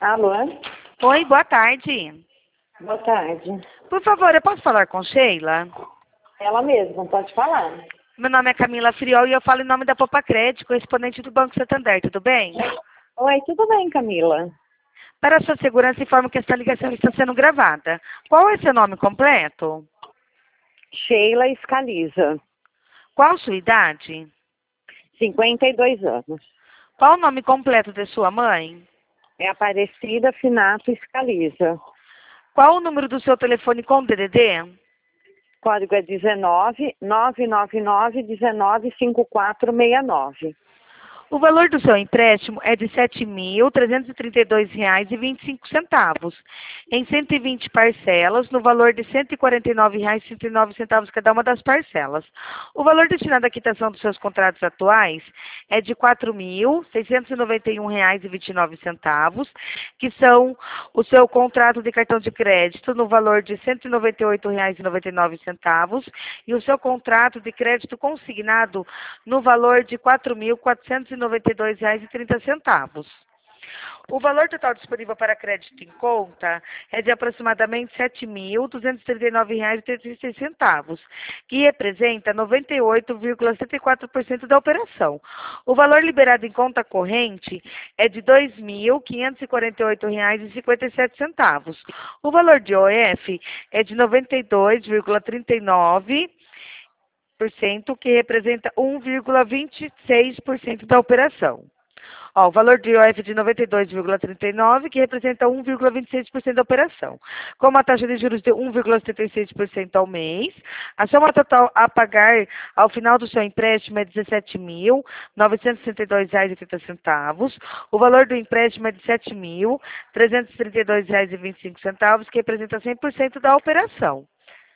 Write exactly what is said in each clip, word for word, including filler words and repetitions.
Alô? Oi, boa tarde. Boa tarde. Por favor, eu posso falar com Sheila? Ela mesma, pode falar. Meu nome é Camila Friol e eu falo em nome da Popa Crédito, correspondente do Banco Santander, tudo bem? Oi, tudo bem, Camila? Para a sua segurança, informo que esta ligação está sendo gravada. Qual é seu nome completo? Sheila Scaliza, Qual sua idade? cinquenta e dois anos. Qual o nome completo de sua mãe? É Aparecida Finato Scaliza. Qual o número do seu telefone com D D D? Código é dezenove, nove nove nove, dezenove, cinquenta e quatro sessenta e nove. O valor do seu empréstimo é de sete mil trezentos e trinta e dois reais e vinte e cinco centavos, em cento e vinte parcelas, no valor de cento e quarenta e nove reais e sessenta e nove centavos cada uma das parcelas. O valor destinado à quitação dos seus contratos atuais é de quatro mil seiscentos e noventa e um reais e vinte e nove centavos, que são o seu contrato de cartão de crédito no valor de cento e noventa e oito reais e noventa e nove centavos e o seu contrato de crédito consignado no valor de quatro mil quatrocentos e noventa e dois reais e trinta centavos. O valor total disponível para crédito em conta é de aproximadamente sete mil duzentos e trinta e nove reais e trinta e seis centavos, que representa noventa e oito vírgula setenta e quatro por cento da operação. O valor liberado em conta corrente é de dois mil quinhentos e quarenta e oito reais e cinquenta e sete centavos. O valor de O F é de noventa e dois vírgula trinta e nove por cento, que representa um vírgula vinte e seis por cento da operação. Ó, o valor de I O F é de noventa e dois vírgula trinta e nove por cento, que representa um vírgula vinte e seis por cento da operação. Com uma taxa de juros de um vírgula setenta e seis por cento ao mês, a soma total a pagar ao final do seu empréstimo é dezessete mil novecentos e sessenta e dois reais e trinta centavos. O valor do empréstimo é de sete mil trezentos e trinta e dois reais e vinte e cinco centavos, que representa cem por cento da operação.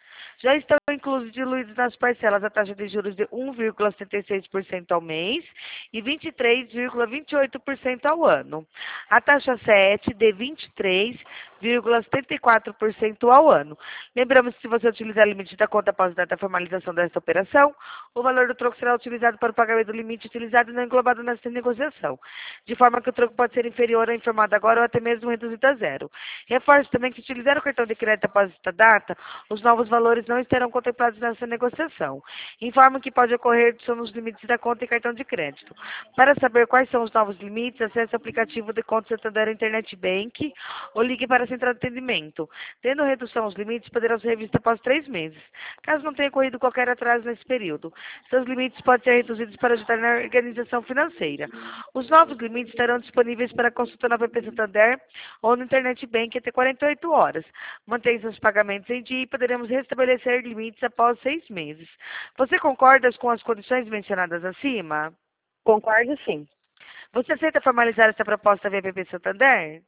Já estão inclusos diluídos nas parcelas a taxa de juros de um vírgula setenta e seis por cento ao mês e vinte e três vírgula vinte e oito por cento ao ano. A taxa sete de vinte e três vírgula setenta e quatro por cento ao ano. Lembramos que se você utilizar o limite da conta após a data da formalização desta operação, o valor do troco será utilizado para o pagamento do limite utilizado e não englobado nesta negociação, de forma que o troco pode ser inferior ao informado agora ou até mesmo reduzido a zero. Reforço também que se utilizar o cartão de crédito após esta data, os novos valores não estarão contemplados nessa negociação. Informo que pode ocorrer redução nos limites da conta e cartão de crédito. Para saber quais são os novos limites, acesse o aplicativo de Conta Santander Internet Bank ou ligue para a central de atendimento. Tendo redução aos limites, poderão ser revistos após três meses, caso não tenha ocorrido qualquer atraso nesse período. Seus limites podem ser reduzidos para ajudar na organização financeira. Os novos limites estarão disponíveis para consulta na app Santander ou no Internet Bank até quarenta e oito horas. Mantenha seus pagamentos em dia e poderemos restabelecer limites após seis meses. Você concorda com as condições mencionadas acima? Concordo, sim. Você aceita formalizar essa proposta via app Santander?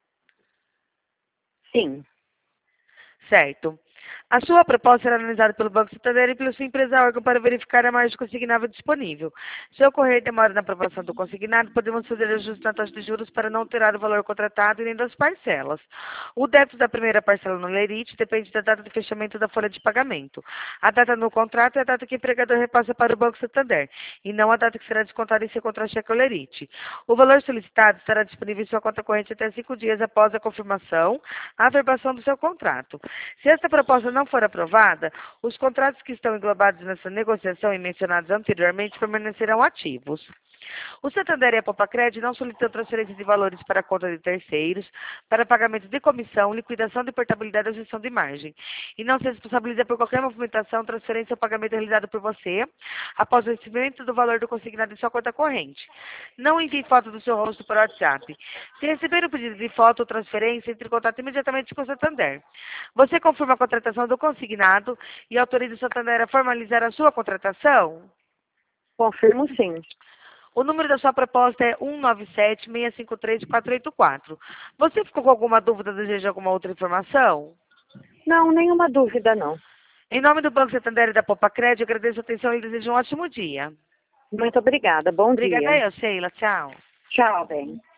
Sim. Certo. A sua proposta será analisada pelo Banco Santander e pela sua empresa órgão para verificar a margem consignável disponível. Se ocorrer demora na aprovação do consignado, podemos fazer ajustes na taxa de juros para não alterar o valor contratado e nem das parcelas. O débito da primeira parcela no lerite depende da data de fechamento da folha de pagamento. A data no contrato é a data que o empregador repassa para o Banco Santander, e não a data que será descontada em seu contra-cheque ou lerite. O valor solicitado estará disponível em sua conta corrente até cinco dias após a confirmação, a averbação do seu contrato. Se esta proposta não for aprovada, os contratos que estão englobados nessa negociação e mencionados anteriormente permanecerão ativos. O Santander e a Popa Crédito não solicitam transferência de valores para a conta de terceiros, para pagamento de comissão, liquidação de portabilidade ou gestão de margem, e não se responsabiliza por qualquer movimentação, transferência ou pagamento realizado por você após o recebimento do valor do consignado em sua conta corrente. Não envie foto do seu rosto por WhatsApp. Se receber o pedido de foto ou transferência, entre em contato imediatamente com o Santander. Você confirma a contratação do consignado e autoriza o Santander a formalizar a sua contratação? Confirmo, sim. O número da sua proposta é um nove sete, seis cinco três, quatro oito quatro. Você ficou com alguma dúvida, deseja alguma outra informação? Não, nenhuma dúvida, não. Em nome do Banco Santander e da Popa Crédito, agradeço a atenção e desejo um ótimo dia. Muito obrigada. Bom Obrigada dia. eu, Sheila. Tchau. Tchau, bem.